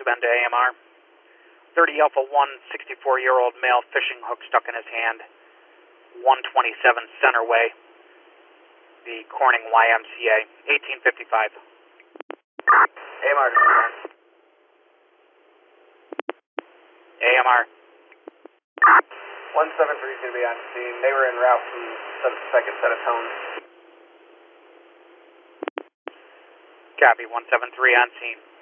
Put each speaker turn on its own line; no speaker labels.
Bend to AMR. 30 Alpha 1, 64-year-old male, fishing hook stuck in his hand. 127 Centerway, the Corning YMCA, 1855.
AMR.
AMR.
173 is going to be on scene. They were en route from the second set of tones.
Copy, 173 on scene.